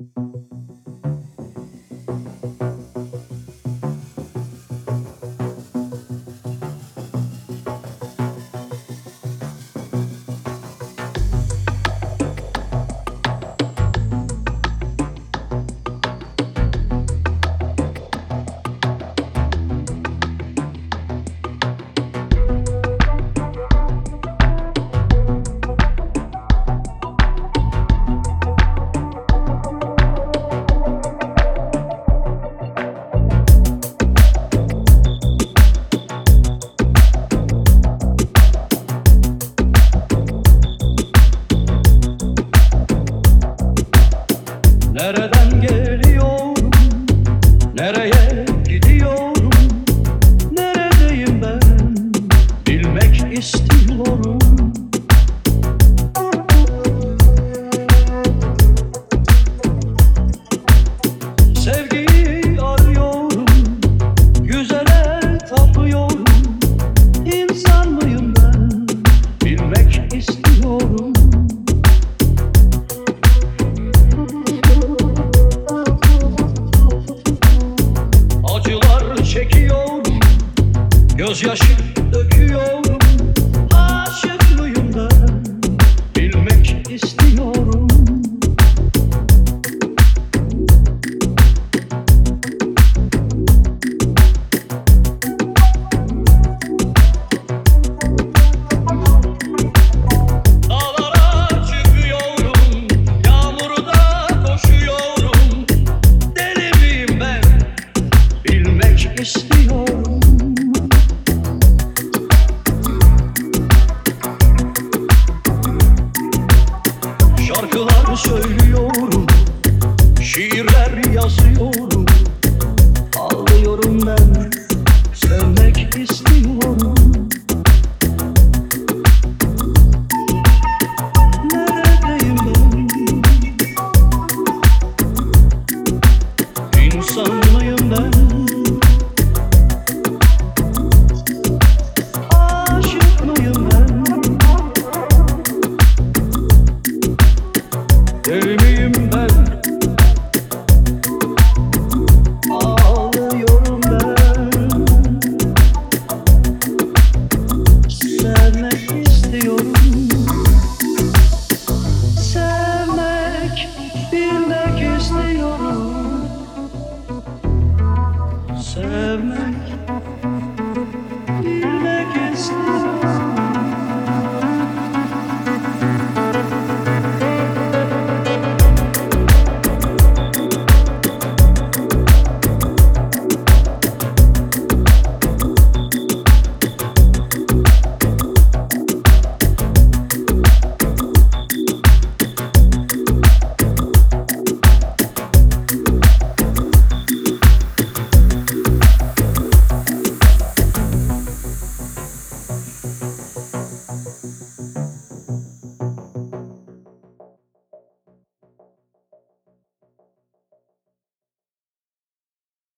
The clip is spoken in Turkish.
Nereden geliyorum, nereye gidiyorum, neredeyim ben, bilmek istiyorum. Sevgiyi arıyorum, güzele tapıyorum, İnsan mıyım ben, bilmek istiyorum. Acılar çekiyorum, gözyaşı döküyorum, aşık mıyım ben, bilmek istiyorum. Dağlara çıkıyorum, yağmurda koşuyorum, deli miyim ben, bilmek istiyorum. Şarkılar söylüyorum, şiirler yazıyorum, ağlıyorum ben, sevmek istiyorum. Neredeyim ben, İnsan mıyım ben,